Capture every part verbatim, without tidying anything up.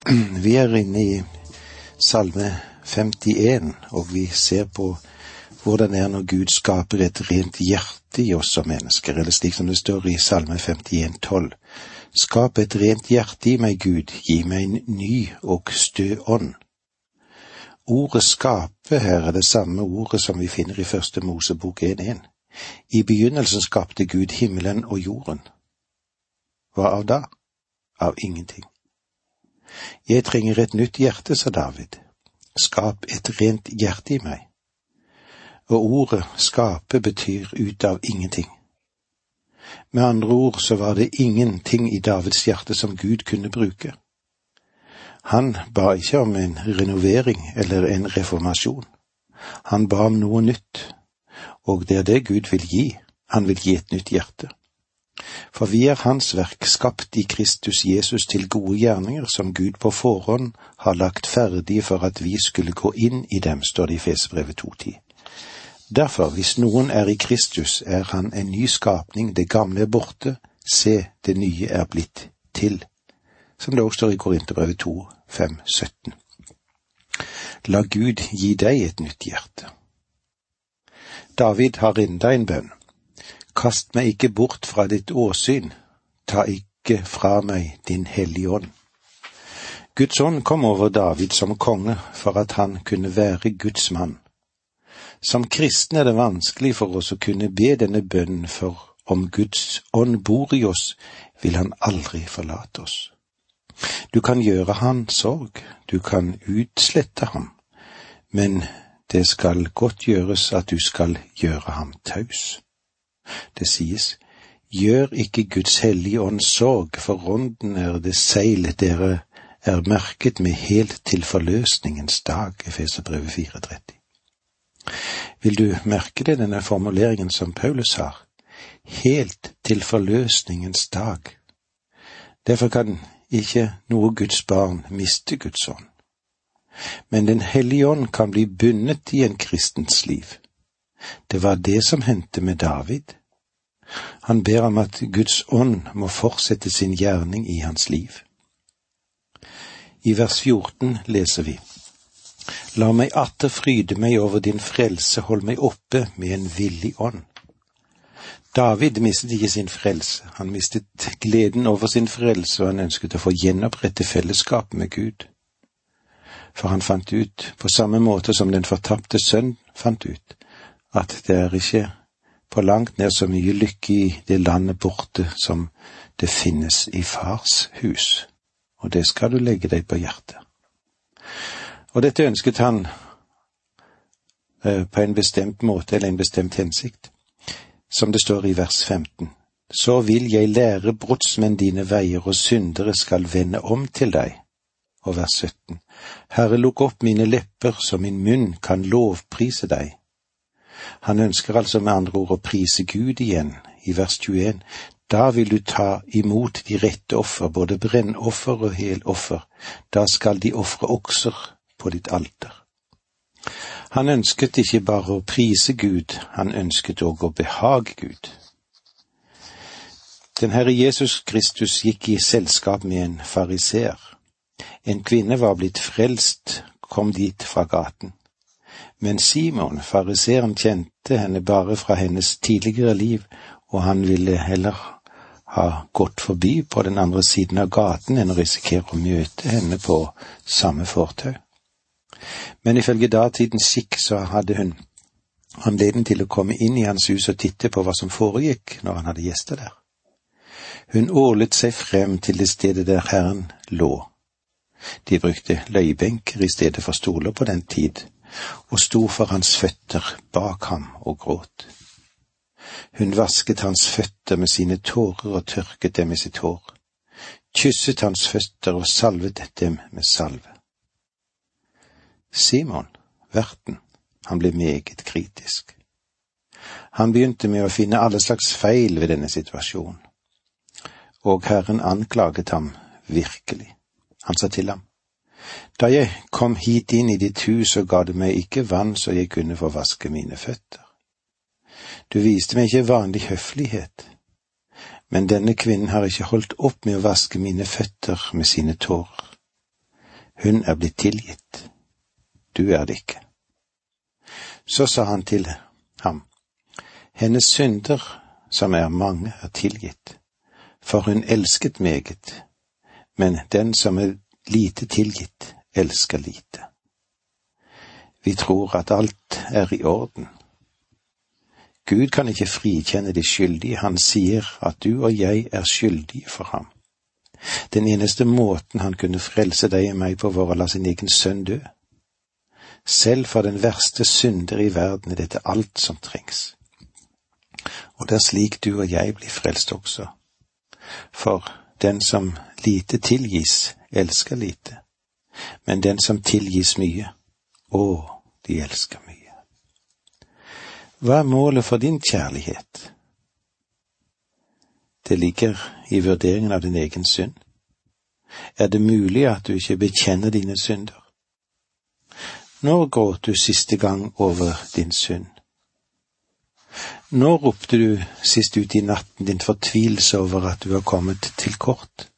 Vi er inne i Salme femtien, og vi ser på hvordan det er når Gud skaper et rent hjerte i oss som mennesker, eller slik som det står i Salme femtien tolv. Skap et rent hjerte i meg, Gud, gi meg en ny og stø ånd. Ordet skape her er det samme ordet som vi finner i første Mosebok en en. I begynnelsen skapte Gud himmelen og jorden. Hva av da? Av ingenting. Jeg trenger et nytt hjerte, sa David. Skap et rent hjerte i meg. Og ordet skape betyr ut av ingenting. Med andre ord så var det ingenting i Davids hjerte som Gud kunne bruke. Han ba ikke om en renovering eller en reformasjon. Han ba om noe nytt, og det er det Gud vil gi. Han vil gi et nytt hjerte. For vi er hans verk, skapt i Kristus Jesus til gode gjerninger som Gud på forhånd har lagt ferdig for at vi skulle gå inn i dem, står det i Efeserbrevet to ti. Derfor, hvis noen er i Kristus, er han en ny skapning, det gamle er borte, se, det nye er blitt til. Som det også står i Korinterbrevet to fem sytten. La Gud gi deg et nytt hjerte. David har enda en bønn. Kast meg ikke bort fra ditt åsyn, ta ikke fra meg din hellige ånd. Guds ånd kom over David som konge for at han kunne være Guds mann. Som kristne er det vanskelig for oss å kunne be denne bønnen, for om Guds ånd bor i oss, vil han aldri forlate oss. Du kan gjøre han sorg, du kan utslette ham, men det skal godt gjøres at du skal gjøre ham taus. Det sies, gjør ikke Guds hellige ånd sorg, for ånden er det seil dere er merket med helt til forløsningens dag, Efeserbrevet fire tretti. Vil du merke det, denne formuleringen som Paulus har? Helt til forløsningens dag. Derfor kan ikke noe Guds barn miste Guds ånd. Men den hellige ånd kan bli bundet i en kristens liv. Det var det som hendte med David. Han ber om at Guds ånd må fortsette sin gjerning i hans liv. I vers fjorten leser vi, La meg atter fryde meg over din frelse, hold meg oppe med en villig ånd. David mistet ikke sin frelse, han mistet gleden over sin frelse, og han ønsket å få gjenopprette fellesskap med Gud. For han fant ut, på samme måte som den fortapte sønn fant ut, at det er ikke på langt ned så mye lykke i det landet borte som det finnes i fars hus. Og det skal du legge deg på hjertet. Og dette ønsket han eh, på en bestemt måte eller en bestemt hensikt. Som det står i vers femten. Så vil jeg lære brotsmenn dine veier, og syndere skal vende om til deg. Og vers sytten. Herre, lukk opp mine lepper, så min munn kan lovprise deg. Han ønsker altså med andre ord å prise Gud igjen. I vers tjueen. Da vil du ta imot de rette offer, både brennoffer og heloffer. Da skal de ofre okser på ditt alter. Han ønsket ikke bare å prise Gud, han ønsket også å behage Gud. Den Herre Jesus Kristus gikk i selskap med en fariseer. En kvinne var blitt frelst, kom dit fra gaten. Men Simon, fariseeren, kjente henne bare fra hennes tidligere liv, og han ville heller ha gått forbi på den andre siden av gaten enn å risikere å møte henne på samme fortau. Men ifølge datidens skikk så hadde hun anledning til å komme inn i hans hus og titte på hva som foregikk når han hadde gjester der. Hun ålet seg frem til det stedet der Herren lå. De brukte løybenker i stedet for stoler på den tid, og sto for hans føtter bak ham og gråt. Hun vasket hans føtter med sine tårer og tørket dem med sitt hår, kysset hans føtter og salvet dem med salve. Simon, verten, han ble meget kritisk. Han begynte med å finne alle slags feil ved denne situasjonen, og Herren anklaget ham virkelig. Han sa til ham, da jeg kom hit inn i ditt hus og ga du meg ikke vann så jeg kunne få vaske mine føtter. Du viste meg ikke vanlig høflighet, men denne kvinnen har ikke holdt opp med å vaske mine føtter med sine tårer. Hun er blitt tilgitt. Du er det ikke. Så sa han til ham, hennes synder, som er mange, er tilgitt, for hun elsket meget, men den som er lite tilgitt, elsker lite. Vi tror at alt er i orden. Gud kan ikke frikjenne de skyldige. Han sier at du og jeg er skyldige for ham. Den eneste måten han kunne frelse deg og meg på var å la sin egen sønn dø. Selv for den verste synder i verden er dette alt som trengs. Og det er slik du og jeg blir frelst også. For den som lite tilgis, elsker lite. Men den som tilgis mye, å, de elsker mye. Hva er målet for din kjærlighet? Det ligger i vurderingen av din egen synd. Er det mulig at du ikke bekjenner dine synder? Når gråt du siste gang over din synd? Når ropte du sist ut i natten din fortvilelse over at du har kommet til kort?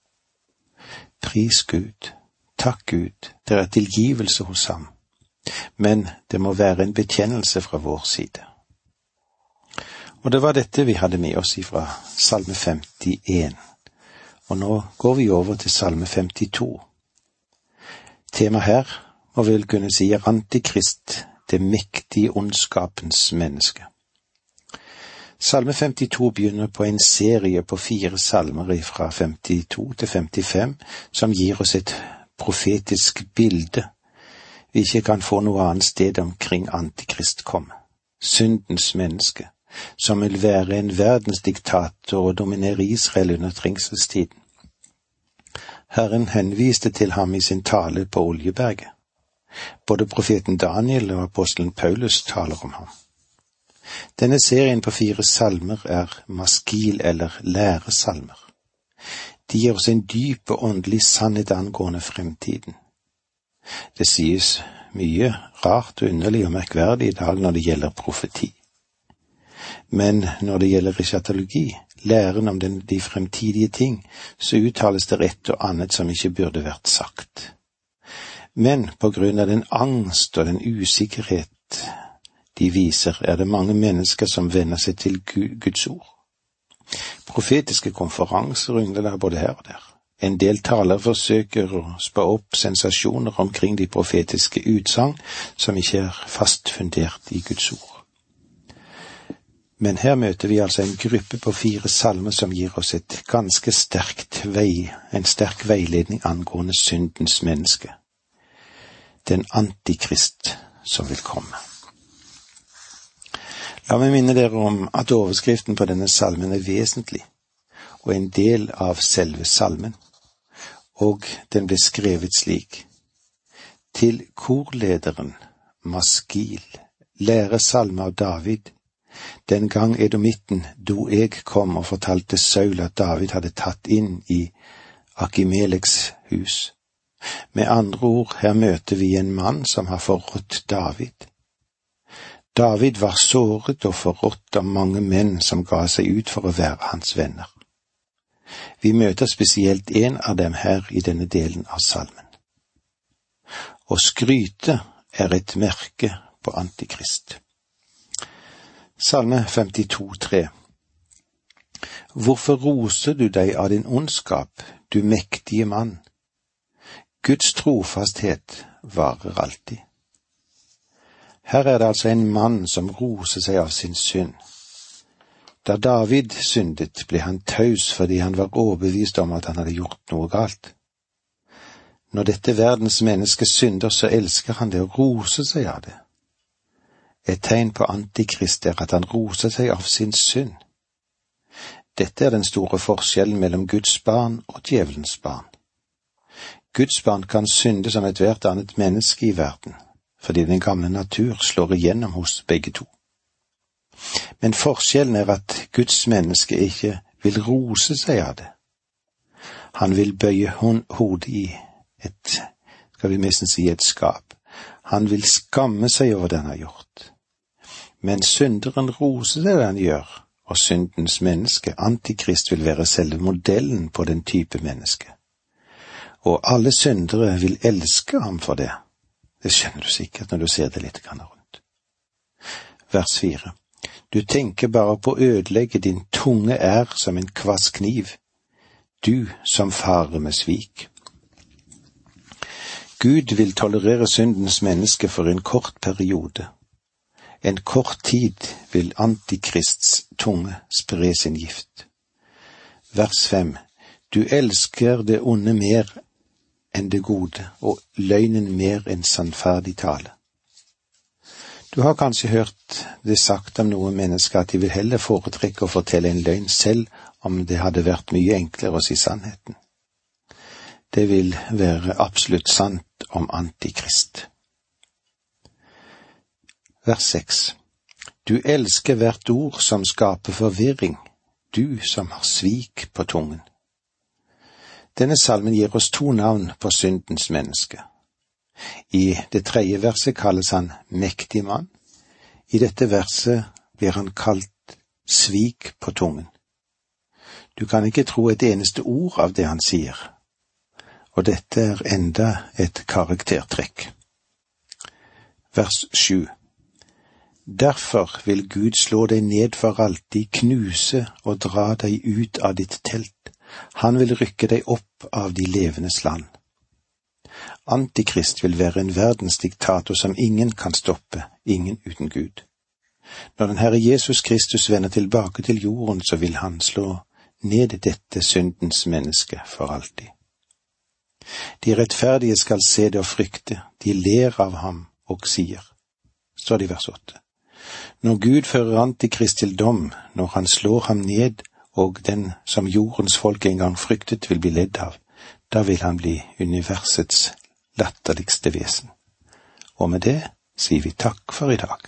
Pris Gud, takk Gud, det er tilgivelse hos ham, men det må være en bekjennelse fra vår side. Og det var dette vi hadde med oss fra Salme femtien, og nå går vi over til Salme femtito. Temaet her må vel kunne si er Antikrist, det mektige ondskapens menneske. Salme femtito begynner på en serie på fire salmer fra femtito til femtifem, som gir oss et profetisk bilde vi ikke kan få noe annet sted omkring Antikrist komme. Syndens menneske, som vil være en verdensdiktator og dominere Israel under trengselstiden. Herren henviste til ham i sin tale på Oljeberget. Både profeten Daniel og apostelen Paulus taler om ham. Denne serien på fire salmer er maskil eller læresalmer. De gir oss en dyp og åndelig sannhet angående fremtiden. Det sies mye rart og underlig og merkverdig i dag når det gjelder profeti. Men når det gjelder eschatologi, læren om den, de fremtidige ting, så uttales det et og annet som ikke burde vært sagt. Men på grunn av den angst og den usikkerhet de viser, er det mange mennesker som vender seg til Guds ord. Profetiske konferanser yngler der både her og der. En del taler forsøker å spå opp sensasjoner omkring de profetiske utsagn som ikke er fast fundert i Guds ord. Men her møter vi altså en gruppe på fire salmer som gir oss et ganske sterkt vei, en sterk veiledning angående syndens menneske. Den antikrist som vil komme. La meg minne dere om at overskriften på denne salmen er vesentlig, og en del av selve salmen, og den ble skrevet slik: Til korlederen Maskil, læresalme av David. Den gang edomitten Doeg kom og fortalte Saul at David hadde tatt inn i Akimeleks hus. Med andre ord, her møter vi en mann som har forrådt David. David var såret og forrådt av mange menn som ga seg ut for å være hans venner. Vi møter spesielt en av dem her i denne delen av salmen. Å skryte er et merke på Antikrist. Salme femtito tre. Hvorfor roser du deg av din ondskap, du mektige mann? Guds trofasthet varer alltid. Her er det altså en mann som roser seg av sin synd. Da David syndet, ble han taus fordi han var overbevist om at han hadde gjort noe galt. Når dette verdens menneske synder, så elsker han det å rose seg av det. Et tegn på antikrist er at han roser seg av sin synd. Dette er den store forskjellen mellom Guds barn og djevelens barn. Guds barn kan synde som et hvert annet menneske i verden, fordi den gamle natur slår igjennom hos begge to. Men forskjellen er at Guds menneske ikke vil rose seg av det. Han vil bøye hodet i et, skal vi nesten si et skap. Han vil skamme seg over det han har gjort. Men synderen roser det han gjør, og syndens menneske, antikrist, vil være selve modellen på den type menneske. og alle syndere vil elske ham for det. Det skjønner du sikkert når du ser det litt grann rundt. Vers fire. Du tenker bare på å ødelegge, din tunge er som en kvass kniv, du som farer med svik. Gud vil tolerere syndens menneske for en kort periode. En kort tid vil Antikrists tunge spre sin gift. Vers fem. Du elsker det onde mer enn det gode, og løgnen mer enn sannferdig tale. Du har kanskje hørt det sagt om noen mennesker at de vil heller foretrekke å fortelle en løgn selv om det hadde vært mye enklere å si sannheten. Det vil være absolutt sant om Antikrist. Vers seks. Du elsker hvert ord som skaper forvirring, du som har svik på tungen. Denne salmen gir oss to navn på syndens menneske. I det tredje verset kalles han mektig mann. I dette verset blir han kalt svik på tungen. Du kan ikke tro et eneste ord av det han sier. Og dette er enda et karaktertrekk. Vers sju. Derfor vil Gud slå deg ned for alltid, knuse og dra deg ut av ditt telt. Han vil rykke deg opp av de levendes land. Antikrist vil være en verdensdiktator som ingen kan stoppe, ingen uten Gud. Når den Herre Jesus Kristus vender tilbake til jorden, så vil han slå ned dette syndens menneske for alltid. De rettferdige skal se det og frykte, de ler av ham og sier, står det i vers åtte. Når Gud fører Antikrist til dom, når han slår ham ned, og den som jordens folk en gang fryktet vil bli ledd av, da vil han bli universets latterligste vesen. Og med det sier vi takk for i dag.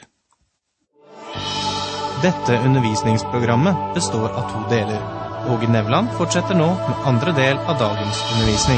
Dette undervisningsprogrammet består av to deler. Åge Nevland fortsetter nå med andre del av dagens undervisning.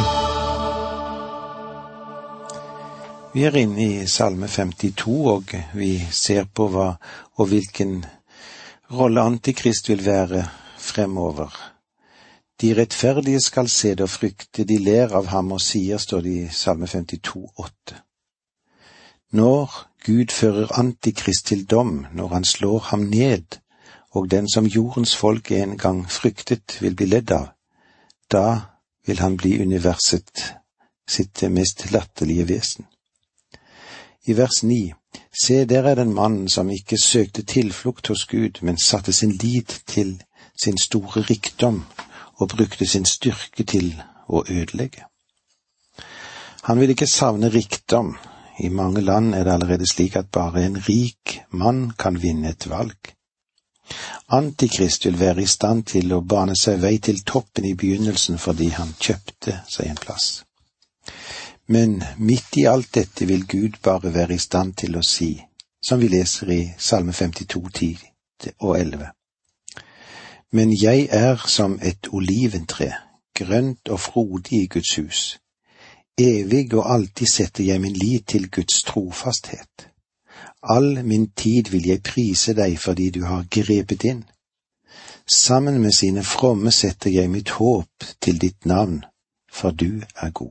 Vi er inne i Salme femtito, og vi ser på hva og hvilken rolle Antikrist vil være fremover. De rettferdige skal se det og frykte, de ler av ham og sier, står det i Salme femtito, åtte. Når Gud fører Antikrist til dom, når han slår ham ned, og den som jordens folk en gang fryktet vil bli ledd av, da vil han bli universet sitt mest latterlige vesen. I vers ni, se, der er den mannen som ikke søkte tilflukt hos Gud, men satte sin lit til sin store rikdom og brukte sin styrke til å ødelegge. Han vil ikke savne rikdom. I mange land er det allerede slik at bare en rik mann kan vinne et valg. Antikrist vil være i stand til å bane seg vei til toppen i begynnelsen fordi han kjøpte seg en plass. Men midt i alt dette vil Gud bare være i stand til å si, som vi leser i Salme femtito, ti og elleve. Men jeg er som et oliventre, grønt og frodig i Guds hus. Evig og alltid setter jeg min lit til Guds trofasthet. All min tid vil jeg prise deg fordi du har grepet inn. Sammen med sine fromme setter jeg mitt håp til ditt navn, for du er god.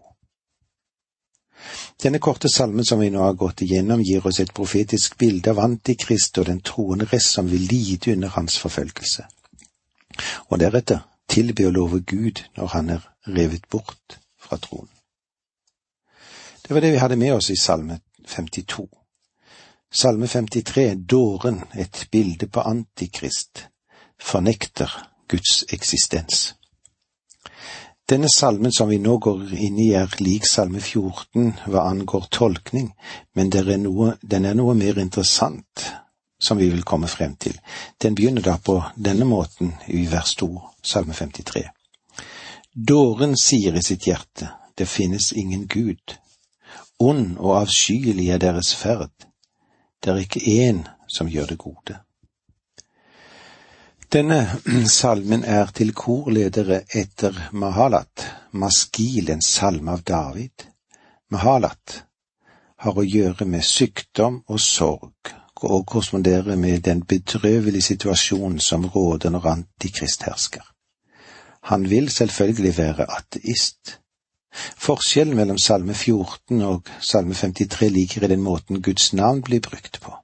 Denne korte salmen som vi nå har gått igjennom gir oss et profetisk bilde av Antikrist og den troende rest som vil lide under hans forfølgelse. Og deretter tilbe og love Gud når han er revet bort fra tronen. Det var det vi hadde med oss i Salme femtito. Salme femtitre, dåren, et bilde på Antikrist, fornekter Guds eksistens. Denne salmen som vi nå går inn i er lik Salme fjorten hva angår tolkning, men er noe, den er noe mer interessant som vi vil komme frem til. Den begynner da på denne måten i vers to, Salme femtitre. Dåren sier i sitt hjerte, det finnes ingen Gud. Ond og avskyelig er deres ferd. Det er ikke en som gjør det gode. Denne salmen er til korledere etter Mahalat, Maskil, en salme av David. Mahalat har å gjøre med sykdom og sorg, og korresponderer med den bedrøvelige situasjonen som råder når Antikrist hersker. Han vil selvfølgelig være ateist, Forskjellen mellom salme fjorten og salme femtitre ligger i den måten Guds navn blir brukt på.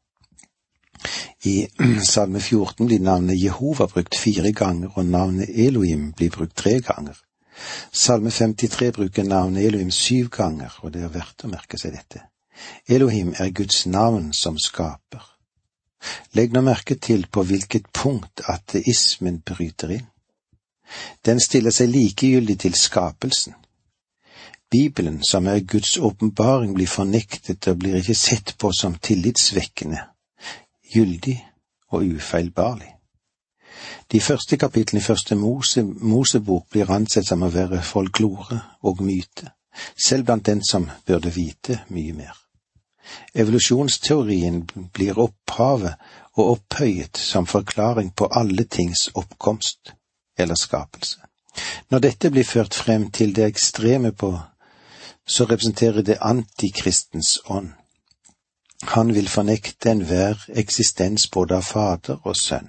I salme fjorten blir navnet Jehova brukt fire ganger, og navnet Elohim blir brukt tre ganger. Salme femtitre bruker navnet Elohim syv ganger, og det er verdt å merke seg dette. Elohim er Guds navn som skaper. Legg nå merke til på hvilket punkt ateismen bryter inn. Den stiller seg likegyldig til skapelsen. Bibelen, som er Guds åpenbaring, blir fornektet og blir ikke sett på som tillitsvekkende, gyldig og ufeilbarlig. De første kapitlene i første Mose, Mosebok blir ansett som å være folklore og myte, selv blant den som burde vite mye mer. Evolusjonsteorien blir opphavet og opphøyet som forklaring på alle tings oppkomst eller skapelse. Når dette blir ført frem til det ekstreme på, så representerer det antikristens ånd. Han vil fornekte enhver eksistens både av fader og sønn.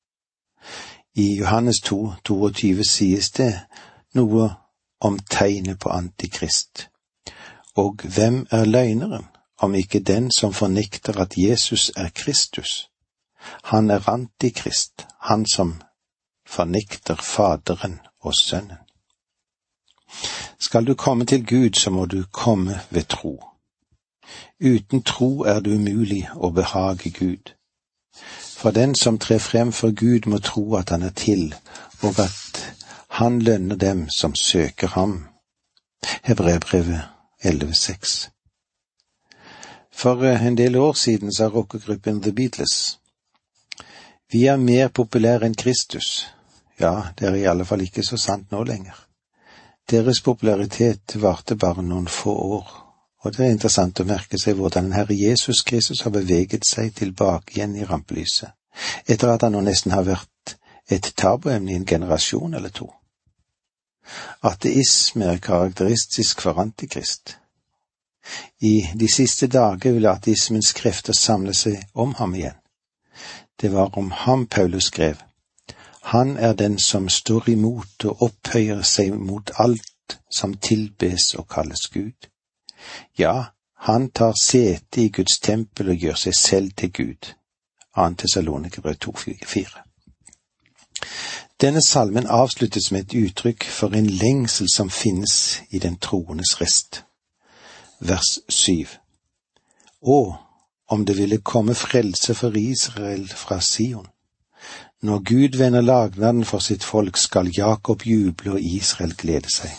I Johannes to, tjueto sies det noe om tegnet på antikrist. Og hvem er løgneren, om ikke den som fornekter at Jesus er Kristus? Han er antikrist, han som fornekter Faderen og Sønnen. Skal du komme til Gud, så må du komme ved tro. Uten tro er det umulig å behage Gud. For den som trer frem for Gud må tro at han er til, og at han lønner dem som søker ham. Hebreerbrevet elleve seks. For en del år siden sa rockegruppen The Beatles: Vi er mer populære enn Kristus. Ja, det er i alle fall ikke så sant nå lenger. Deres popularitet varte bare noen få år, og det er interessant å merke seg hvordan den Herre Jesus Kristus har beveget seg tilbake igjen i rampelyset, etter at han nå nesten har vært et tabuemne i en generasjon eller to. Ateisme er karakteristisk for antikrist. I de siste dager vil ateismens krefter samle seg om ham igjen. Det var om ham Paulus skrev: Han er den som står imot og opphøyer seg mot alt som tilbes og kalles Gud. Ja, han tar sete i Guds tempel og gjør seg selv til Gud. Andre Tessalonikerbrev to fire. Denne salmen avsluttes med et uttrykk for en lengsel som finnes i den troendes rest. Vers syv. Å, om det ville komme frelse for Israel fra Sion. Når Gud vender lagnaden for sitt folk, skal Jakob juble og Israel glede seg.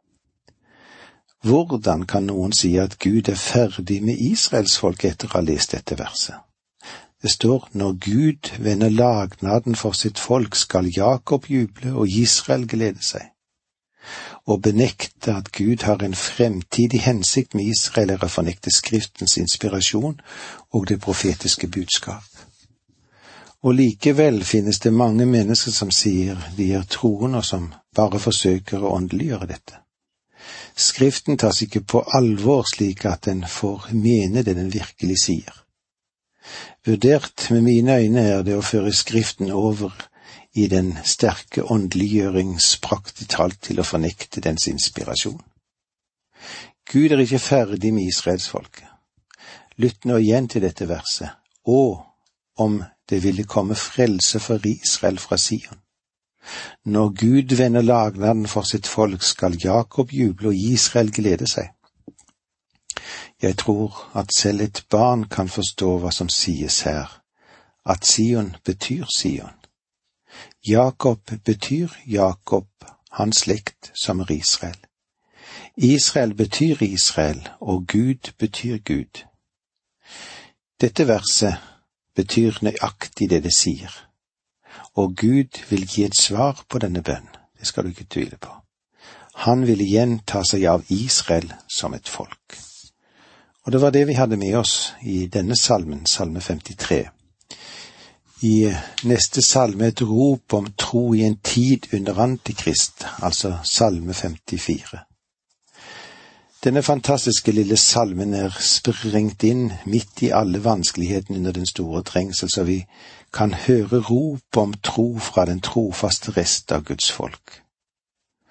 Hvordan kan noen si at Gud er ferdig med Israels folk etter å ha lest dette verset? Det står: Når Gud vender lagnaden for sitt folk, skal Jakob juble og Israel glede seg. Å benekte at Gud har en fremtidig hensikt med Israel er å fornekte Skriftens inspirasjon og det profetiske budskap. Og likevel finnes det mange mennesker som sier de er troende og som bare forsøker å åndeliggjøre dette. Skriften tas ikke på alvor slik at den får mene det den virkelig sier. Vurdert med mine øyne er det å føre Skriften over i den sterke åndeliggjørings praktisk talt til å fornekte dens inspirasjon. Gud er ikke ferdig med Israelsfolket. Lytt nå igjen til dette verset. Å, om det ville komme frelse for Israel fra Sion. Når Gud vender lagnaden for sitt folk, skal Jakob juble og Israel glede seg. Jeg tror at selv et barn kan forstå hva som sies her, at Sion betyr Sion. Jakob betyr Jakob, hans slekt som er Israel. Israel betyr Israel, og Gud betyr Gud. Dette verset betyr nøyaktig det det sier, og Gud vil gi et svar på denne bønn, det skal du ikke tvile på. Han vil igjen ta seg av Israel som et folk. Og det var det vi hadde med oss i denne salmen, salme femtitre. I neste salme et rop om tro i en tid under antikrist, altså salme femtifire. Denne fantastiske lille salmen er sprengt inn midt i alle vanskelighetene under den store trengsel, så vi kan høre rop om tro fra den trofaste rest av Guds folk.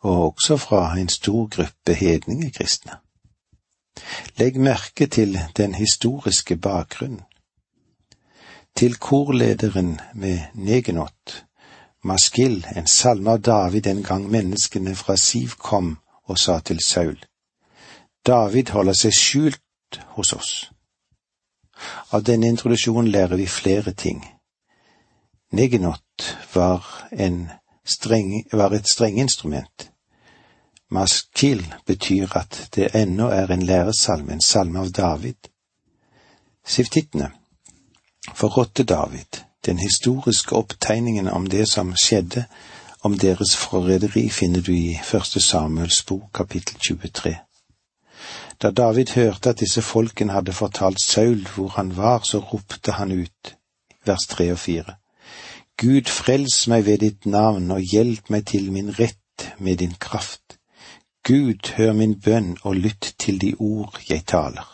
og også fra en stor gruppe hedningekristne. Legg merke til den historiske bakgrunnen. Til korlederen med Negenot, Maskil, en salme av David den gang menneskene fra Siv kom og sa til Saul: David holder seg skjult hos oss. Av denne introduksjonen lærer vi flere ting. Negenot var, en streng, var et strengeinstrument. Maskil betyr at det ennå er en læresalme, en salme av David. Siftittene forrådte David. Den historiske opptegningen om det som skjedde, om deres forræderi, finner du i første Samuels bok, kapittel tjuetre. Da David hørte at disse folkene hadde fortalt Saul hvor han var, så ropte han ut, vers tre og fire. Gud, frels meg ved ditt navn, og hjelp meg til min rett med din kraft. Gud, hør min bønn, og lytt til de ord jeg taler.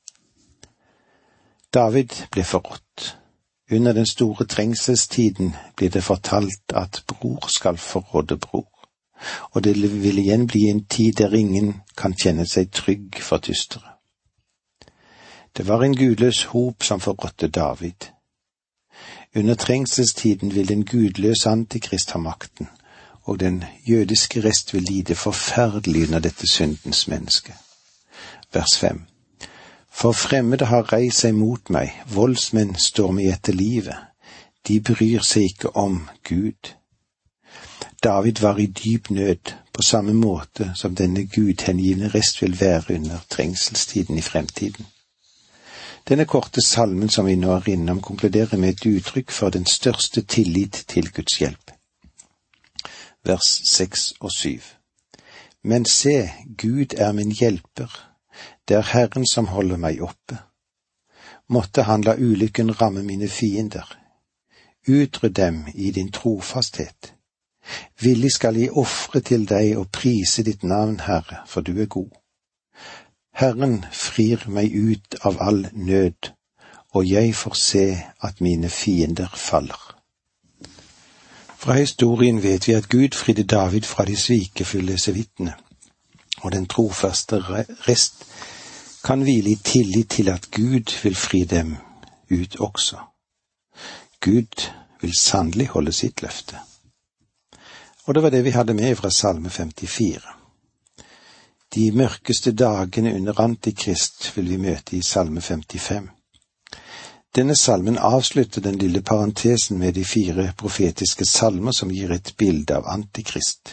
David ble forrådt. Under den store trengselstiden blir det fortalt at bror skal forråde bror, og det vil igjen bli en tid der ingen kan kjenne seg trygg for tystere. Det var en gudløs hop som forrådte David. Under trengselstiden vil den gudløse antikrist ha makten, og den jødiske rest vil lide forferdelig under dette syndens menneske. Vers fem. For fremmede har reist seg mot meg, voldsmenn står meg etter livet, de bryr seg ikke om Gud. David var i dyp nød, på samme måte som denne gudhengivne rest vil være under trengselstiden i fremtiden. Denne korte salmen som vi nå er innom, konkluderer med et uttrykk for den største tillit til Guds hjelp. Vers seks og syv. Men se, Gud er min hjelper. Det er Herren som holder meg oppe. Måtte han la ulykken ramme mine fiender. Utrydd dem i din trofasthet. Villig skal jeg ofre til deg og prise ditt navn, Herre, for du er god. Herren frir meg ut av all nød, og jeg får se at mine fiender faller. Fra historien vet vi at Gud fridde David fra de svikefulle sevittene, og den trofaste rest kan hvile i tillit til at Gud vil fri dem ut også. Gud vil sannelig holde sitt løfte. Og det var det vi hadde med fra Salme femtifire. De mørkeste dagene under Antikrist vil vi møte i Salme femtifem. Denne salmen avslutter den lille parentesen med de fire profetiske salmer som gir et bilde av Antikrist.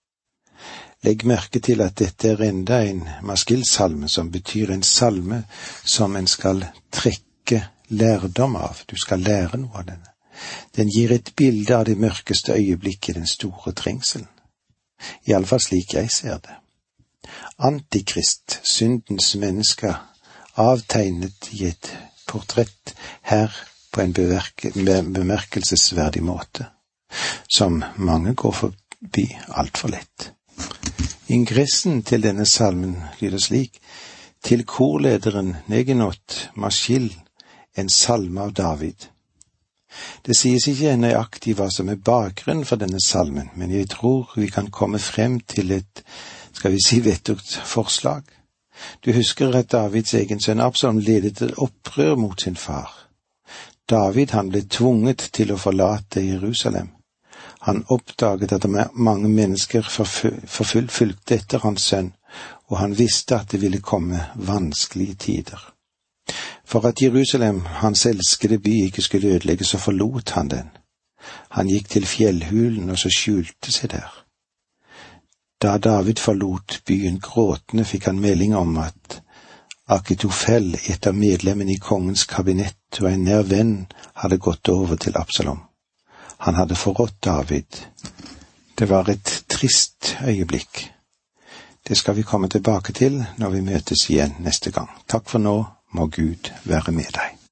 Legg merke til at dette er enda en maskilsalme, som betyr en salme som en skal trekke lærdom av. Du skal lære noe av denne. Den gir et bilde av det mørkeste øyeblikket i den store trengselen. I alle fall slik jeg ser det. Antikrist, syndens menneske, avtegnet i et portrett her på en bemerkelsesverdig måte, som mange går forbi alt for lett. Ingressen til denne salmen lyder slik: til korlederen Negenot, Maskil, en salme av David. Det sies ikke nøyaktig hva som er bakgrunnen for denne salmen, men jeg tror vi kan komme frem til et, skal vi si, vettugt forslag. Du husker at Davids egen sønn Absalom ledet et opprør mot sin far. David, han ble tvunget til å forlate Jerusalem. Han oppdaget at mange mennesker forfulgt fulgte etter hans sønn, og han visste at det ville komme vanskelige tider. For at Jerusalem, hans elskede by, ikke skulle ødelegges, så forlot han den. Han gikk til fjellhulen og så skjulte seg der. Da David forlot byen gråtende, fikk han melding om at Akitofel, et av medlemmene i kongens kabinett og en nær venn, hadde gått over til Absalom. Han hadde forrådt David. Det var et trist øyeblikk. Det skal vi komme tilbake til når vi møtes igjen neste gang. Takk for nå, må Gud være med deg.